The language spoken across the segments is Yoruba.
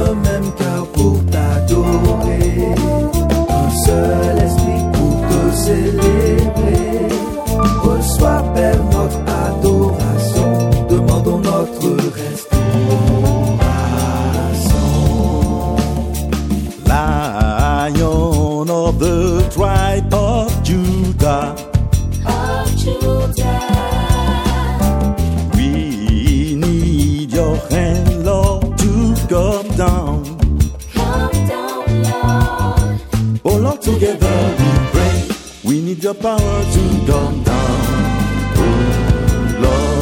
un même cœur pour t'adorer, un seul esprit pour te célébrer. Reçois, Père, notre adoration, demandons notre restauration. Lion of the tribe of Judah, we need your hand, Lord, to come down. Lord. Oh Lord, together we pray. We need your power to come down. Oh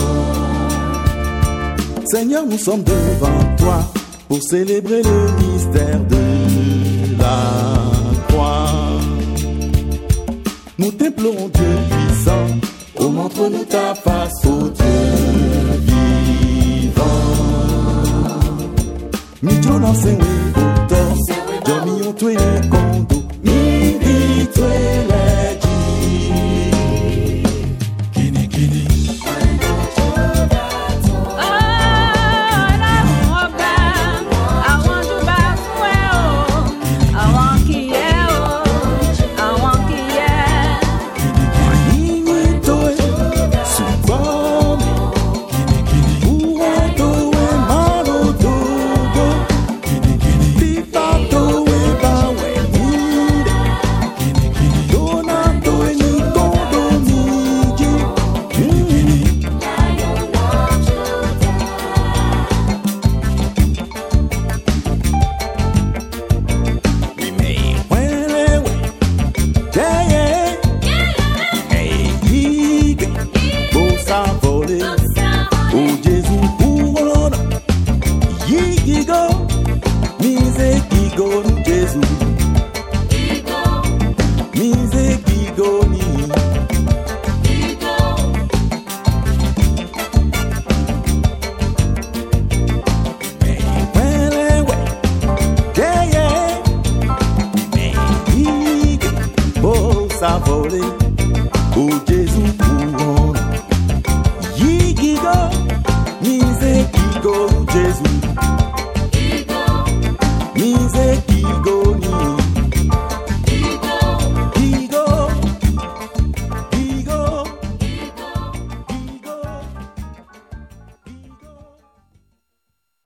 Lord, Seigneur, nous sommes devant toi pour célébrer le mystère de la croix. Nous t'implorons, Dieu puissant, oh montre-nous ta face, oh Dieu vivant. Midio nan se we boto, Jomi yon twe le kondo, Midi twe le ji. Kini kini. Oh Jésus, pour l'honneur, Yigigo, Miseki.